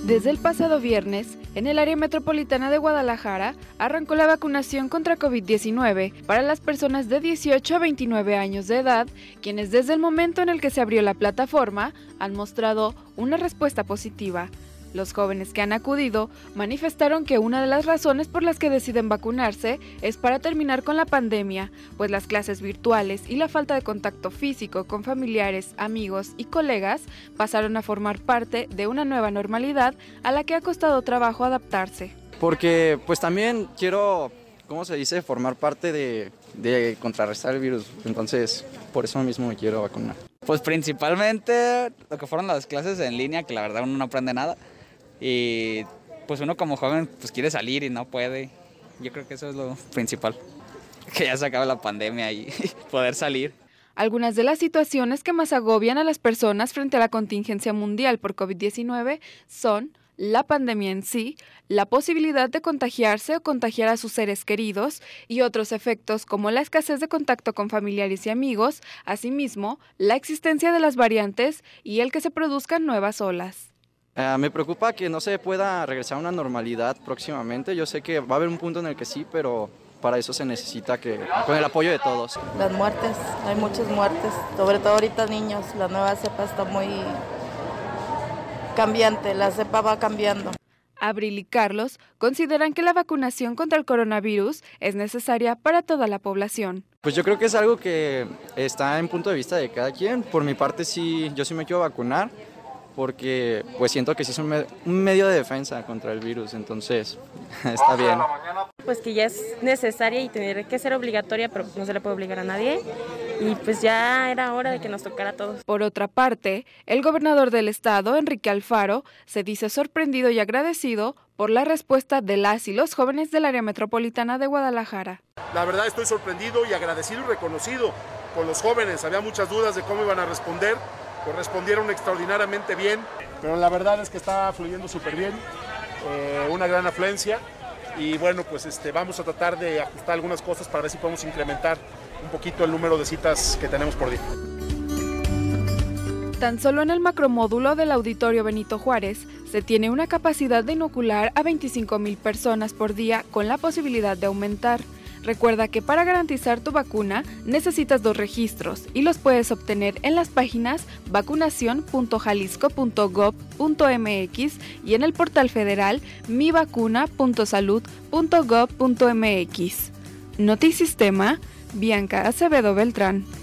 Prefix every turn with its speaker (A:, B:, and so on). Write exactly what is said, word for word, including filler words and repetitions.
A: Desde el pasado viernes, en el área metropolitana de Guadalajara, arrancó la vacunación contra covid diecinueve para las personas de dieciocho a veintinueve años de edad, quienes desde el momento en el que se abrió la plataforma han mostrado una respuesta positiva. Los jóvenes que han acudido manifestaron que una de las razones por las que deciden vacunarse es para terminar con la pandemia, pues las clases virtuales y la falta de contacto físico con familiares, amigos y colegas pasaron a formar parte de una nueva normalidad a la que ha costado trabajo adaptarse.
B: Porque pues también quiero, ¿cómo se dice?, formar parte de, de contrarrestar el virus, entonces por eso mismo me quiero vacunar.
C: Pues principalmente lo que fueron las clases en línea, que la verdad uno no aprende nada. Y pues uno como joven pues quiere salir y no puede. Yo creo que eso es lo principal, que ya se acabe la pandemia y poder salir.
A: Algunas de las situaciones que más agobian a las personas frente a la contingencia mundial por covid diecinueve son la pandemia en sí, la posibilidad de contagiarse o contagiar a sus seres queridos y otros efectos como la escasez de contacto con familiares y amigos, asimismo, la existencia de las variantes y el que se produzcan nuevas olas.
B: Uh, me preocupa que no se pueda regresar a una normalidad próximamente. Yo sé que va a haber un punto en el que sí, pero para eso se necesita que con el apoyo de todos.
D: Las muertes, hay muchas muertes, sobre todo ahorita niños. La nueva cepa está muy cambiante, la cepa va cambiando.
A: Abril y Carlos consideran que la vacunación contra el coronavirus es necesaria para toda la población.
B: Pues yo creo que es algo que está en punto de vista de cada quien. Por mi parte, sí, yo sí me quiero vacunar, porque pues siento que sí es un, me- un medio de defensa contra el virus, entonces está bien.
E: Pues que ya es necesaria y tendría que ser obligatoria, pero no se le puede obligar a nadie y pues ya era hora de que nos tocara a todos.
A: Por otra parte, el gobernador del estado, Enrique Alfaro, se dice sorprendido y agradecido por la respuesta de las y los jóvenes del área metropolitana de Guadalajara.
F: La verdad estoy sorprendido y agradecido y reconocido con los jóvenes. Había muchas dudas de cómo iban a responder. Pues respondieron extraordinariamente bien, pero la verdad es que está fluyendo súper bien, eh, una gran afluencia y bueno, pues este, vamos a tratar de ajustar algunas cosas para ver si podemos incrementar un poquito el número de citas que tenemos por día.
A: Tan solo en el macromódulo del Auditorio Benito Juárez se tiene una capacidad de inocular a veinticinco mil personas por día con la posibilidad de aumentar. Recuerda que para garantizar tu vacuna necesitas dos registros y los puedes obtener en las páginas vacunación punto jalisco punto gob punto mx y en el portal federal mi vacuna punto salud punto gob punto mx. Notisistema, Bianca Acevedo Beltrán.